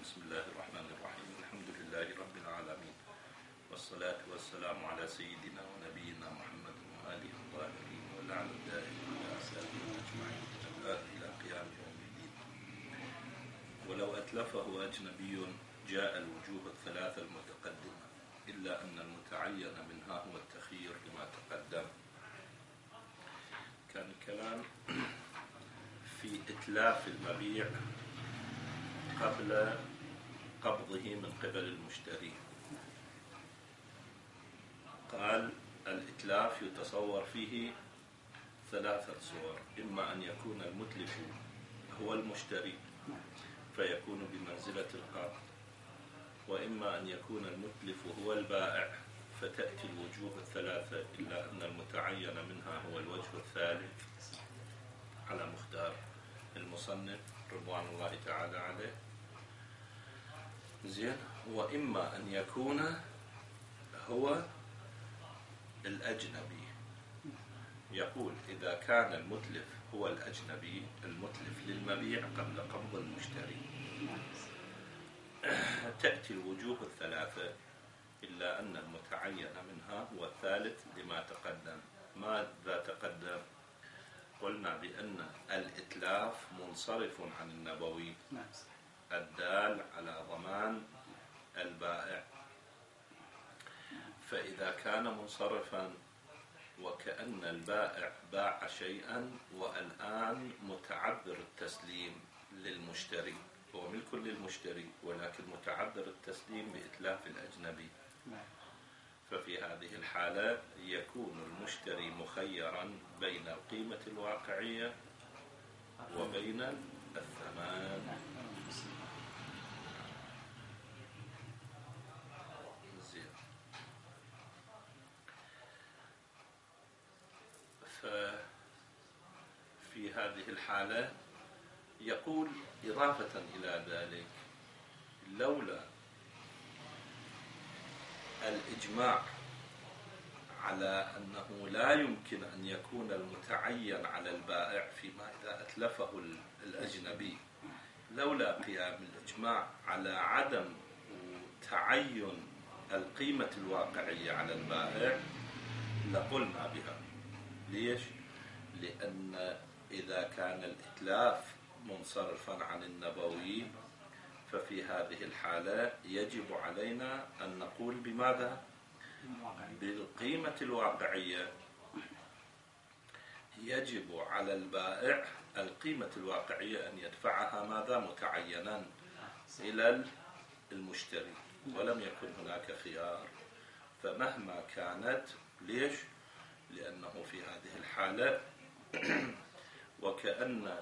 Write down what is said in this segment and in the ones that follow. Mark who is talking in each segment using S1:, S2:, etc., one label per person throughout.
S1: بسم الله الرحمن الرحيم. الحمد لله رب العالمين، والصلاة والسلام على سيدنا ونبينا محمد وآله الطاهرين واللعن الدائم على أسابه أجمعين إلى قيام يوم الدين. ولو أتلفه أجنبي جاء الوجوه الثلاثة المتقدمة، إلا أن المتعين منها هو التخيير لما تقدم. كان الكلام في إتلاف المبيع قبل قبضه من قبل المشتري. قال الإتلاف يتصور فيه ثلاثة صور: إما أن يكون المتلف هو المشتري فيكون بمنزلة القابض، وإما أن يكون المتلف هو البائع فتأتي الوجوه الثلاثة، إلا أن المتعين منها هو الوجه الثالث على مختار المصنف رضوان الله تعالى عليه. زين. وإما أن يكون هو الأجنبي. يقول إذا كان المتلف هو الأجنبي المتلف للمبيع قبل قبض المشتري تأتي الوجوه الثلاثة، إلا أن المتعين منها هو الثالث لما تقدم. ماذا تقدم؟ قلنا بأن الإتلاف منصرف عن النبوي الدال على ضمان البائع، فإذا كان منصرفا وكأن البائع باع شيئا والآن متعذر التسليم للمشتري، هو ملك للمشتري ولكن متعذر التسليم بإتلاف الأجنبي، ففي هذه الحالة يكون المشتري مخيرا بين القيمة الواقعية وبين الثمن. ففي هذه الحالة يقول إضافة إلى ذلك: لولا الإجماع على أنه لا يمكن أن يكون المتعين على البائع فيما إذا أتلفه الأجنبي، لولا قيام الإجماع على عدم تعين القيمة الواقعية على البائع لقلنا بها. ليش؟ لأن إذا كان الإتلاف منصرفا عن النبوي ففي هذه الحالة يجب علينا أن نقول بماذا؟ بالقيمة الواقعية. يجب على البائع القيمة الواقعية أن يدفعها ماذا؟ متعينا إلى المشتري، ولم يكن هناك خيار فمهما كانت. ليش؟ لأنه في هذه الحالة وكأن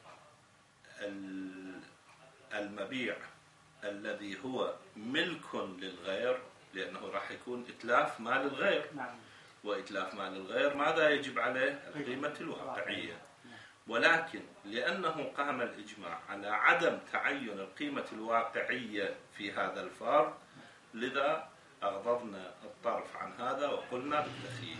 S1: المبيع الذي هو ملك للغير، لأنه راح يكون إتلاف مال الغير، وإتلاف مال الغير ماذا يجب عليه؟ القيمة الواقعية. ولكن لأنه قام الإجماع على عدم تعين القيمة الواقعية في هذا الفرق، لذا أغضضنا الطرف عن هذا وقلنا بالتخيير.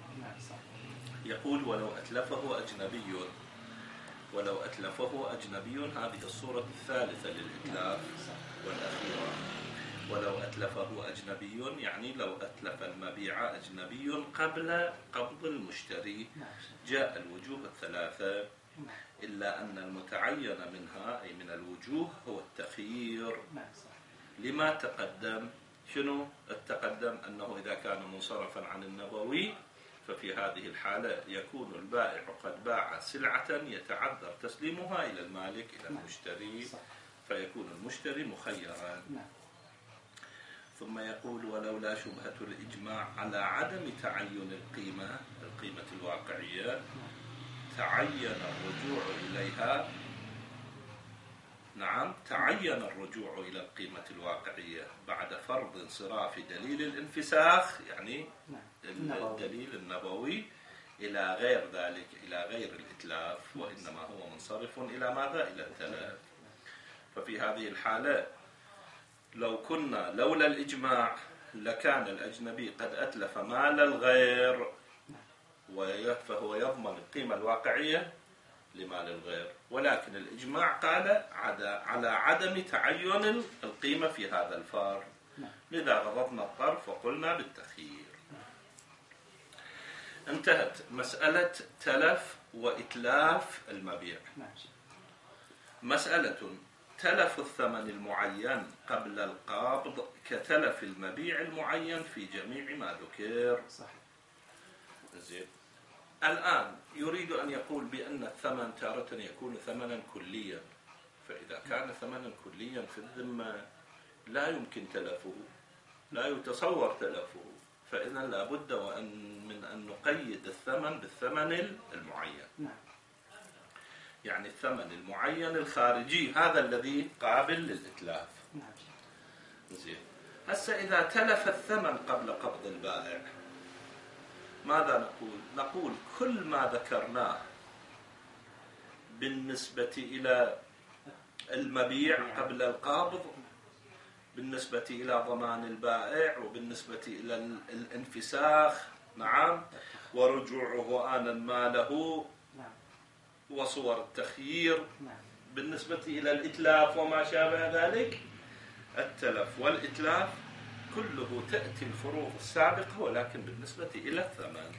S1: يقول ولو أتلفه أجنبي. ولو أتلفه أجنبي هذه الصورة الثالثة للإتلاف والأخيرة. ولو أتلفه أجنبي يعني لو أتلف المبيع أجنبي قبل قبض المشتري جاء الوجوه الثلاثة، إلا أن المتعين منها أي من الوجوه هو التخيير لما تقدم. شنو التقدم؟ أنه إذا كان منصرفا عن النبوي ففي هذه الحالة يكون البائع قد باع سلعة يتعذر تسليمها إلى المالك إلى المشتري، فيكون المشتري مخيرا. ثم يقول ولولا شبهة الإجماع على عدم تعين القيمة الواقعية تعين الرجوع إليها. نعم، تعين الرجوع إلى القيمة الواقعية بعد فرض انصراف دليل الانفساخ، يعني الدليل النبوي، إلى غير ذلك، إلى غير الإتلاف، وإنما هو منصرف إلى ماذا؟ إلى التلف. ففي هذه الحالة لولا الإجماع لكان الأجنبي قد أتلف مال الغير فهو يضمن القيمة الواقعية لمال الغير، ولكن الإجماع قال على عدم تعين القيمة في هذا الفار، لذا غضضنا الطرف وقلنا بالتخيير. انتهت مسألة تلف وإتلاف المبيع. مسألة تلف الثمن المعين قبل القبض كتلف المبيع المعين في جميع ما ذكر. زين. الآن يريد أن يقول بأن الثمن تارة يكون ثمنا كليا، فإذا كان ثمنا كليا في الذمة لا يمكن تلفه، لا يتصور تلفه، فإذا لا بد من أن نقيد الثمن بالثمن المعين. يعني الثمن المعين الخارجي هذا الذي قابل للإتلاف. زين. هسه إذا تلف الثمن قبل قبض البائع ماذا نقول؟ نقول كل ما ذكرناه بالنسبة إلى المبيع قبل القبض، بالنسبة إلى ضمان البائع، وبالنسبة إلى الانفساخ، نعم، ورجوعه آنا ماله، وصور التخيير، بالنسبة إلى الإتلاف وما شابه ذلك، التلف والإتلاف كله تأتي الفروض السابقة، ولكن بالنسبة إلى الثمن.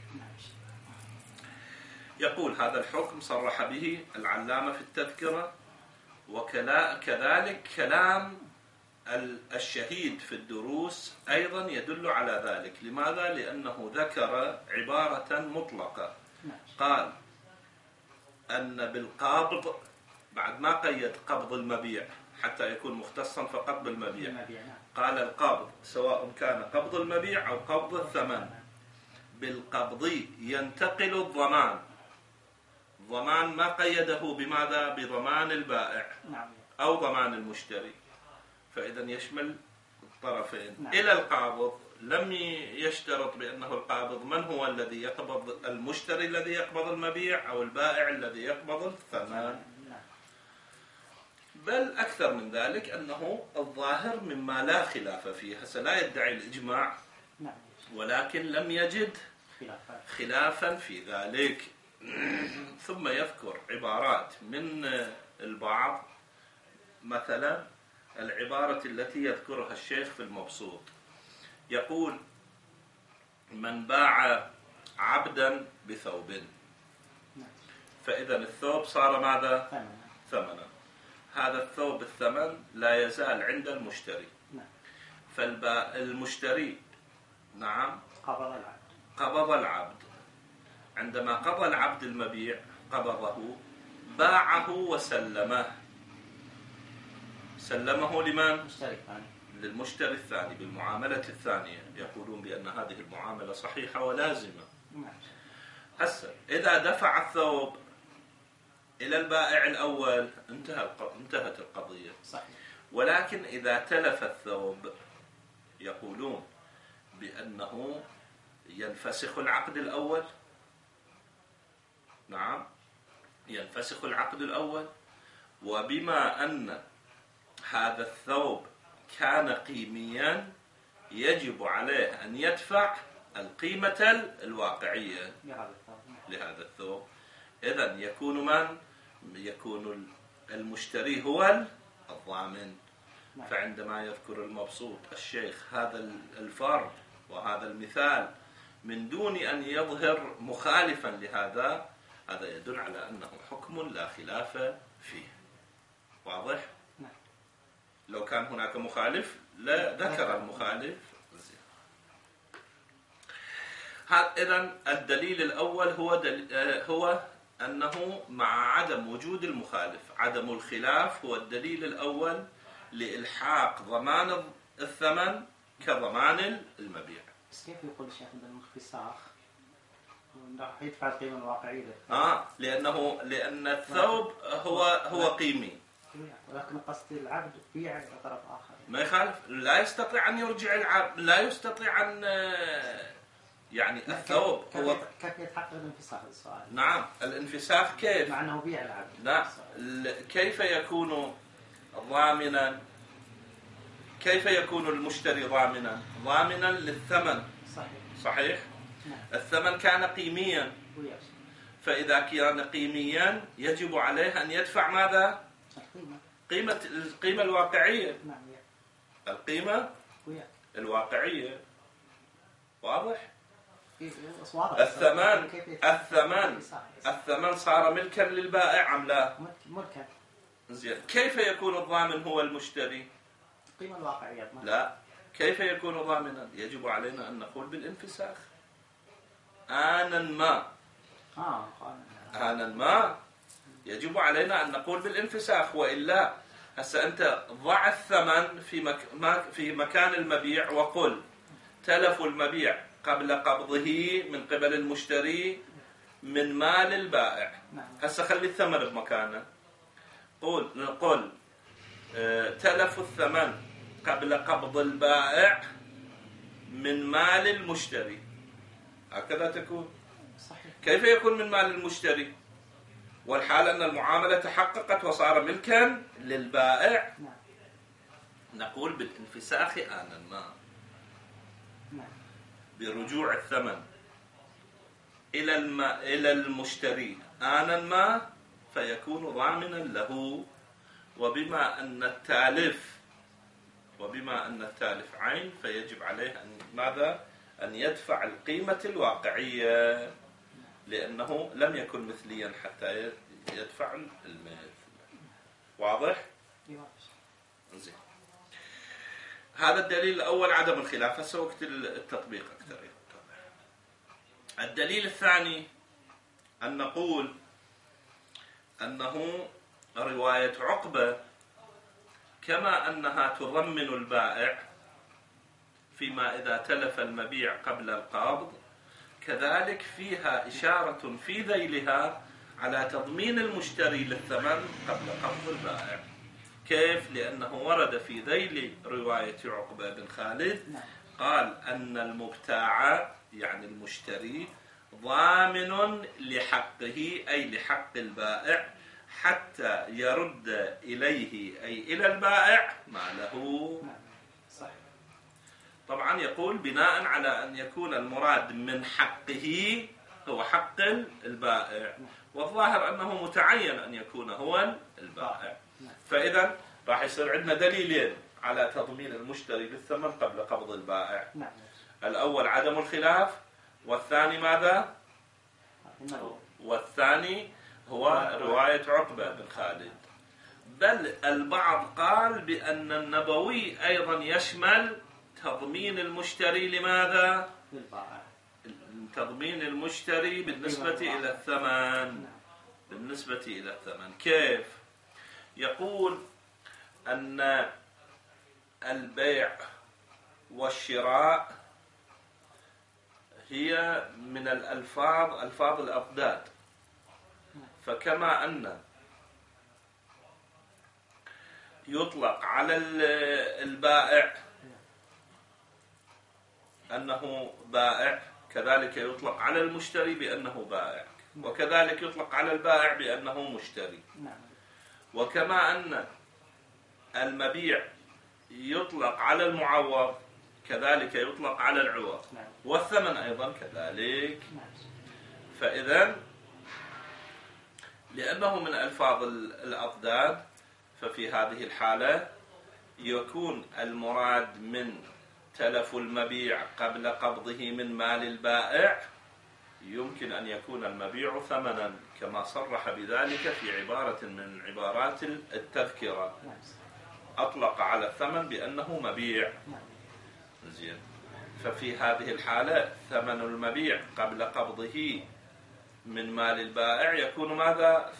S1: يقول هذا الحكم صرح به العلامة في التذكرة، وكذلك كلام الشهيد في الدروس أيضا يدل على ذلك. لماذا؟ لأنه ذكر عبارة مطلقة، قال أن بالقابض بعد ما قيد قبض المبيع حتى يكون مختصا فقط بالمبيع، قال القابض سواء كان قبض المبيع أو قبض الثمن، بالقبض ينتقل الضمان. ضمان ما قيده بماذا؟ بضمان البائع أو ضمان المشتري، فإذا يشمل الطرفين. إلى القابض لم يشترط بأنه القابض من هو الذي يقبض، المشتري الذي يقبض المبيع أو البائع الذي يقبض الثمن، بل أكثر من ذلك أنه الظاهر مما لا خلاف فيه. لا يدعي الإجماع، ولكن لم يجد خلافا في ذلك. ثم يذكر عبارات من البعض، مثلا العبارة التي يذكرها الشيخ في المبسوط، يقول من باع عبدا بثوب، فإذا الثوب صار ماذا؟ ثمنا. هذا الثوب الثمن لا يزال عند المشتري، فالمشتري نعم قبض العبد، عندما قضى العبد المبيع قبضه، باعه وسلمه. سلمه لمن؟ للمشتري الثاني بالمعاملة الثانية. يقولون بأن هذه المعاملة صحيحة ولازمة. هسه إذا دفع الثوب إلى البائع الأول انتهت القضية. ولكن إذا تلف الثوب يقولون بأنه ينفسخ العقد الأول. نعم، ينفسخ العقد الأول، وبما أن هذا الثوب كان قيميا يجب عليه أن يدفع القيمة الواقعية لهذا الثوب. إذن يكون المشتري هو الضامن. فعندما يذكر المبسوط الشيخ هذا الفرض وهذا المثال من دون أن يظهر مخالفا لهذا، هذا يدل على أنه حكم لا خلاف فيه. واضح؟ لو كان هناك مخالف لا ذكر المخالف. إذن الدليل الأول هو أنه مع عدم وجود المخالف، عدم الخلاف هو الدليل الأول لإلحاق ضمان الثمن كضمان المبيع.
S2: بس كيف يقول الشيخ بالانفساخ راح يدفع القيمة الواقعية؟
S1: لأن الثوب هو قيمي،
S2: ولكن قصد العبد بيع إلى طرف آخر
S1: ما يخالف. لا يستطيع أن يرجع العبد، لا يستطيع أن يعني الثوب هو
S2: كيف يتحقق الانفساخ؟ السؤال.
S1: نعم، الانفساخ كيف؟
S2: مع أنه بيع العبد.
S1: لا، كيف يكون ضامنا؟ كيف يكون المشتري ضامنا للثمن؟ صحيح. الثمن كان قيميا، فإذا كان قيميا يجب عليه أن يدفع ماذا؟ القيمة الواقعية.
S2: نعم.
S1: القيمة الواقعية. واضح؟ الثمن صار ملكا للبائع أم لا؟
S2: ملكا.
S1: زين. كيف يكون الضامن هو المشتري؟
S2: القيمة الواقعية.
S1: لا. كيف يكون ضامنا؟ يجب علينا أن نقول بالانفساخ. آنا ما يجب علينا أن نقول بالانفساخ، وإلا هسه أنت ضع الثمن في مكان المبيع وقل تلف المبيع قبل قبضه من قبل المشتري من مال البائع. هسه خلي الثمن بمكانه. قل تلف الثمن قبل قبض البائع من مال المشتري. هكذا تكون.
S2: صحيح. كيف
S1: يكون من مال المشتري والحال أن المعاملة تحققت وصار ملكا للبائع؟ نقول بالانفساخ آنا ما، برجوع الثمن إلى المشتري آنا ما، فيكون ضامنا له. وبما أن التالف عين فيجب عليه أن يدفع القيمة الواقعية، لأنه لم يكن مثليا حتى يدفع المثل. واضح؟ زين. هذا الدليل الأول عدم الخلاف. هسه وقت التطبيق أكثر. الدليل الثاني أن نقول أنه رواية عقبة كما أنها تضمن البائع فيما إذا تلف المبيع قبل القبض، كذلك فيها إشارة في ذيلها على تضمين المشتري للثمن قبل قبض البائع. كيف؟ لأنه ورد في ذيل رواية عقبة بن خالد قال أن المبتاع يعني المشتري ضامن لحقه أي لحق البائع حتى يرد إليه أي إلى البائع ماله. طبعا يقول بناء على أن يكون المراد من حقه هو حق البائع، والظاهر أنه متعين أن يكون هو البائع. فإذا راح يصير عندنا دليلين على تضمين المشتري للثمن قبل قبض البائع. الأول عدم الخلاف، والثاني ماذا؟ والثاني هو رواية عقبة بن خالد. بل البعض قال بأن النبوي أيضا يشمل تضمين المشتري لماذا؟ تضمين المشتري بالنسبة إلى الثمن. بالنسبة إلى الثمن كيف؟ يقول أن البيع والشراء هي من ألفاظ الأضداد، فكما أن يطلق على البائع أنه بائع، كذلك يطلق على المشتري بأنه بائع، وكذلك يطلق على البائع بأنه مشتري. وكما أن المبيع يطلق على المعوض كذلك يطلق على العوض، والثمن أيضا كذلك. فإذا لأنه من ألفاظ الأضداد ففي هذه الحالة يكون المراد من تلف المبيع قبل قبضه من مال البائع يمكن أن يكون المبيع ثمنا كما صرح بذلك في عبارة من عبارات التذكرة، أطلق على الثمن بأنه مبيع. زين. ففي هذه الحالة ثمن المبيع قبل قبضه من مال البائع يكون ماذا؟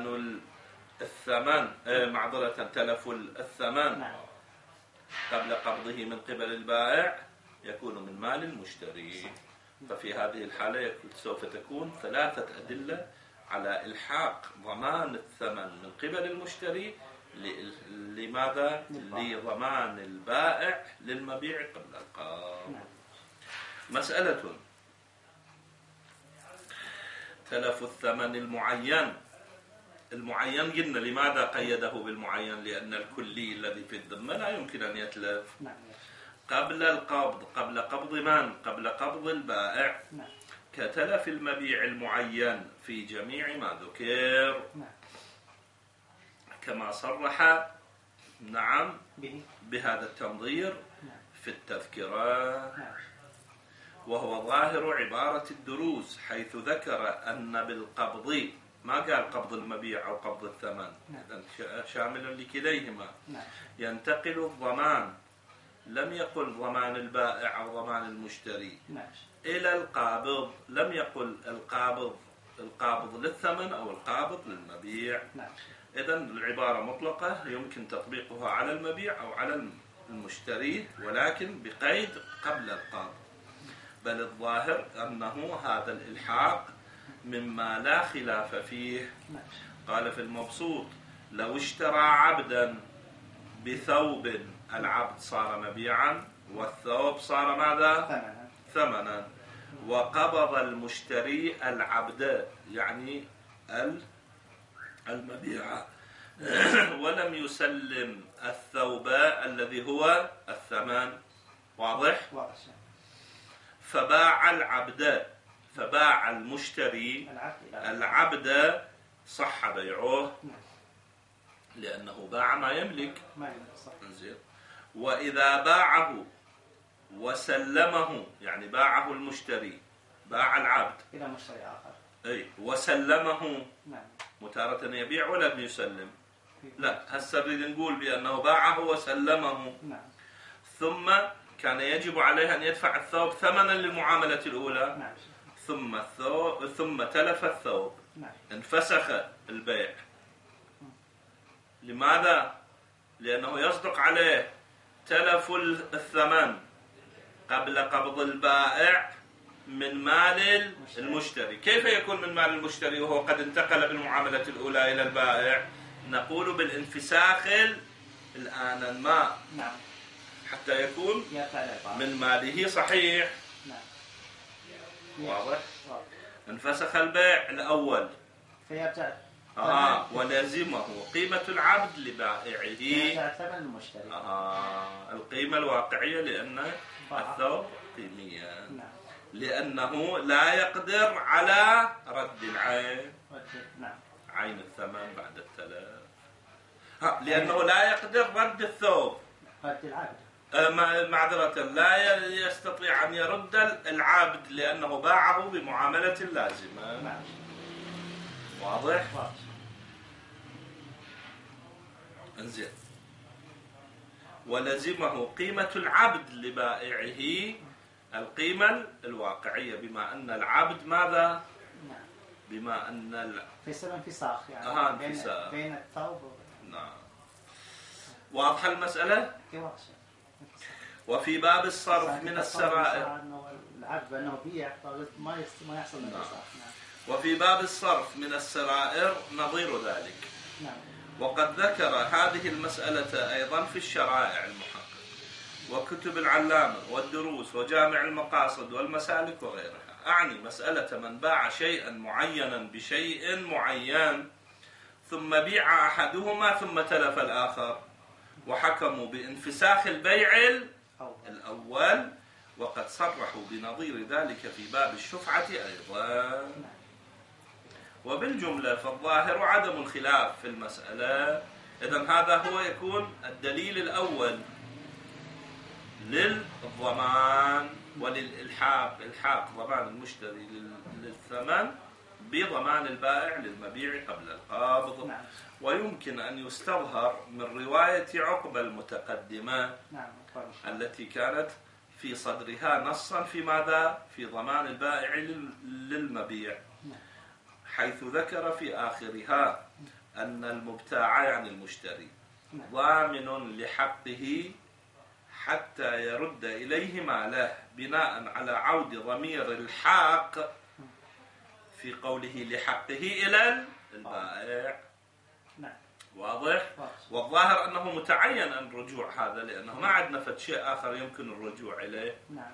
S1: تلف الثمن قبل قبضه من قبل البائع يكون من مال المشتري. ففي هذه الحالة سوف تكون ثلاثة أدلة على إلحاق ضمان الثمن من قبل المشتري. لماذا؟ لضمان البائع للمبيع قبل القبض. مسألة تلف الثمن المعين قلنا لماذا قيده بالمعين؟ لأن الكلي الذي في الذمة لا يمكن أن يتلف قبل القبض. قبل قبض من؟ قبل قبض البائع. كتلف المبيع المعين في جميع ما ذكر كما صرح نعم بهذا التنظير في التذكرة، وهو ظاهر عبارة الدروس، حيث ذكر أن بالقبض، ما قال قبض المبيع أو قبض الثمن، شامل لكليهما، ينتقل الضمان، لم يقل ضمان البائع أو ضمان المشتري، إلى القابض، لم يقل القابض للثمن أو القابض للمبيع. إذن العبارة مطلقة يمكن تطبيقها على المبيع أو على المشتري، ولكن بقيد قبل القابض. بل الظاهر أنه هذا الإلحاق مما لا خلاف فيه. قال في المبسوط: لو اشترى عبدا بثوب، العبد صار مبيعا والثوب صار ماذا؟ ثمنا. وقبض المشتري العبد، يعني المبيع، ولم يسلم الثوب الذي هو الثمن. واضح؟ فباع العبد، فباع المشتري العبد، صح بيعه لأنه باع ما يملك. وإذا باعه وسلمه، يعني باعه المشتري، باع العبد
S2: إلى مشتري آخر،
S1: أي وسلمه، متارة يبيع ولم يسلم. لا، هسه نريد نقول بأنه باعه وسلمه، ثم كان يجب عليه أن يدفع الثوب ثمنا للمعاملة الأولى، ثم تلف الثوب، انفسخ البيع. لماذا؟ لأنه يصدق عليه تلف الثمن قبل قبض البائع من مال المشتري. كيف يكون من مال المشتري وهو قد انتقل بالمعاملة الأولى إلى البائع؟ نقول بالانفساخ الآن الماء، حتى يكون من ماله. صحيح؟ واضح؟ انفسخ البيع الأول
S2: فيرجع
S1: ولازمه قيمة العبد لبائعه،
S2: يرجع ثمن المشتري،
S1: القيمة الواقعية، لأن الثوب قيمية، لأنه لا يقدر على رد العين، عين الثمن بعد التلف، لأنه لا يقدر رد الثوب،
S2: رد العبد،
S1: معذرة، لا يستطيع أن يرد العبد لأنه باعه بمعاملة لازمة. واضح؟ انزين. ولزمه قيمة العبد لبائعه، القيمة الواقعية، بما أن العبد ماذا؟ بما أن
S2: في سبب انفساخ، يعني بين الثوب
S1: نعم. واضحة المسألة؟ وفي باب الصرف من السرائر،
S2: العبد بأنه بيع ما يحصل انفساخ.
S1: وفي باب الصرف من السرائر نظير ذلك. وقد ذكر هذه المسألة أيضا في الشرائع المحقق وكتب العلامة والدروس وجامع المقاصد والمسالك وغيرها. أعني مسألة من باع شيئا معينا بشيء معين، ثم بيع أحدهما ثم تلف الآخر، وحكموا بانفساخ البيع الأول، وقد صرحوا بنظير ذلك في باب الشفعة أيضا. وبالجملة فالظاهر عدم الخلاف في المسألة. إذن هذا هو يكون الدليل الأول للضمان وللإلحاق، إلحاق ضمان المشتري للثمن بضمان البائع للمبيع قبل القبض. ويمكن أن يستظهر من رواية عقبة المتقدمة التي كانت في صدرها نصا في ماذا؟ في ضمان البائع للمبيع، حيث ذكر في آخرها أن المبتاع يعني المشتري ضامن لحقه حتى يرد إليه ماله، بناء على عود ضمير الحاق في قوله لحقه إلى البائع. واضح؟ والظاهر أنه متعين الرجوع هذا، لأنه ما عندنا فد شيء آخر يمكن الرجوع إليه.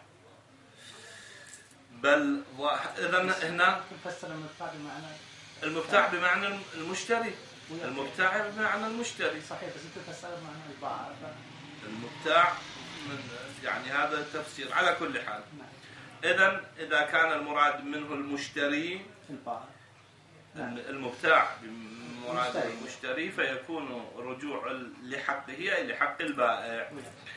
S1: بل إذن هنا المبتاع بمعنى المشتري، المبتاع بمعنى المشتري.
S2: صحيح، بس أنت تفسر بمعنى البائع.
S1: المبتاع يعني هذا التفسير على كل حال. إذا كان المراد منه المشتري
S2: البائع
S1: المبتاع بمراد المشتري فيكون رجوع لحقه أي لحق البائع،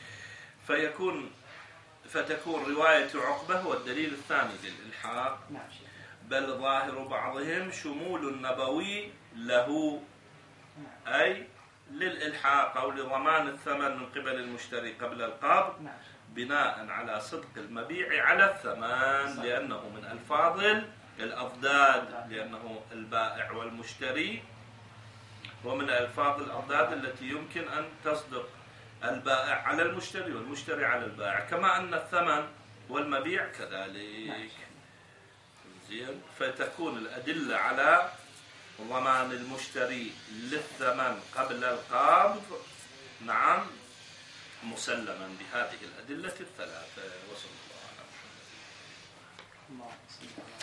S1: فتكون رواية عقبة هو الدليل الثاني للإلحاق. بل ظاهر بعضهم شمول النبوي له أي للإلحاق أو لضمان الثمن من قبل المشتري قبل القبض بناء على صدق المبيع على الثمن، لأنه من ألفاظ الأضداد، لأنه البائع والمشتري ومن ألفاظ الأضداد التي يمكن أن تصدق البائع على المشتري والمشتري على البائع، كما أن الثمن والمبيع كذلك. زين، فتكون الأدلة على ضمان المشتري للثمن قبل القبض نعم مسلما بهذه الأدلة الثلاثة. وصلى الله على محمد.